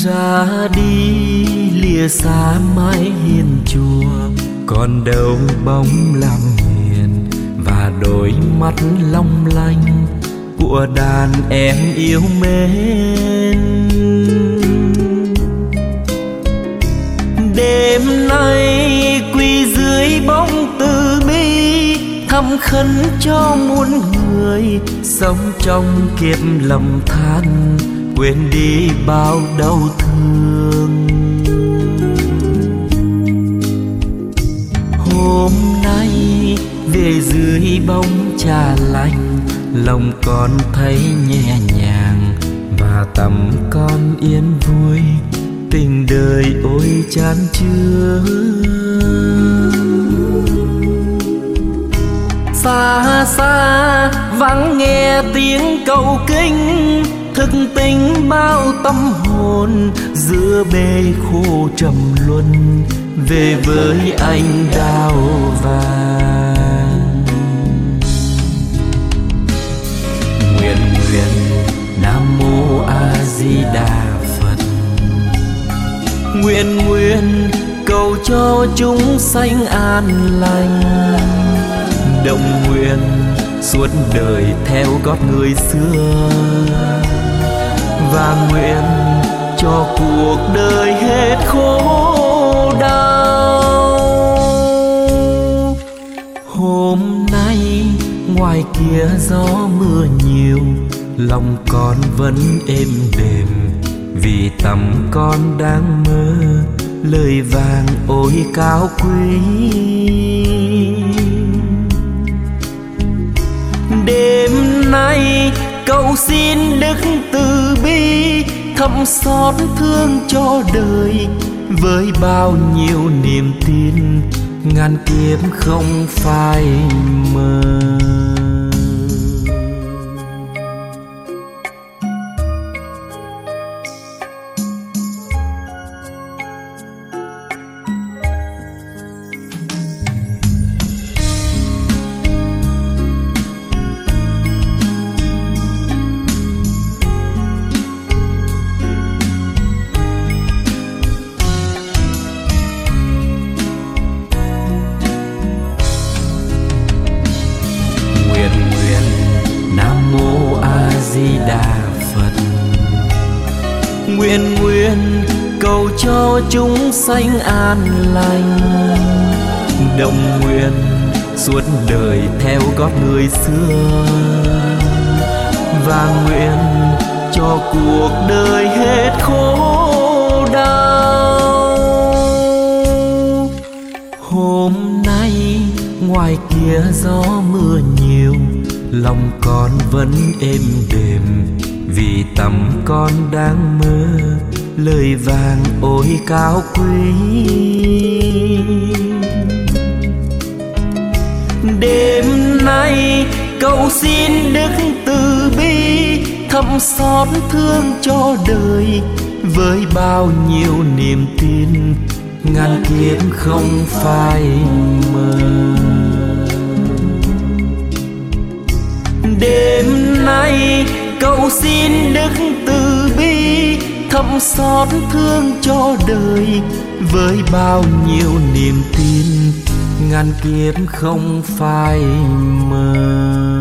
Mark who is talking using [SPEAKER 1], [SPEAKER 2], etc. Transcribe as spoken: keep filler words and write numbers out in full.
[SPEAKER 1] Ra đi lìa xa mái hiên chùa, còn đâu bóng làm hiền và đôi mắt long lanh của đàn em yêu mến. Đêm nay quỳ dưới bóng từ bi, thầm khấn cho muôn người sống trong kiếp lầm than, quên đi bao đau thương. Hôm nay về dưới bóng trà lạnh, lòng con thấy nhẹ nhàng và tâm con yên vui, tình đời ôi chan chứa. Xa xa vắng nghe tiếng cầu kinh, thức tỉnh bao tâm hồn giữa bể khô trầm luân, về với anh đào vàng. Nguyện nguyện Nam Mô A Di Đà Phật, nguyện nguyện cầu cho chúng sanh an lành, động nguyện suốt đời theo gót người xưa, và nguyện cho cuộc đời hết khổ đau. Hôm nay ngoài kia gió mưa nhiều, lòng con vẫn êm đềm, vì tâm con đang mơ lời vàng ôi cao quý. Đêm nay cầu xin đức từ bi, thầm xót thương cho đời với bao nhiêu niềm tin, ngàn kiếp không phai mờ. Nguyện nguyện cầu cho chúng sanh an lành, đồng nguyện suốt đời theo gót người xưa, và nguyện cho cuộc đời hết khổ đau. Hôm nay ngoài kia gió mưa nhiều, lòng con vẫn êm đềm, vì tâm con đang mơ lời vàng ôi cao quý. Đêm nay cầu xin đức từ bi, thầm xót thương cho đời với bao nhiêu niềm tin, ngàn kiếp không phai mờ. Đêm nay cầu xin đức từ bi, thầm xót thương cho đời với bao nhiêu niềm tin, ngàn kiếp không phai mờ.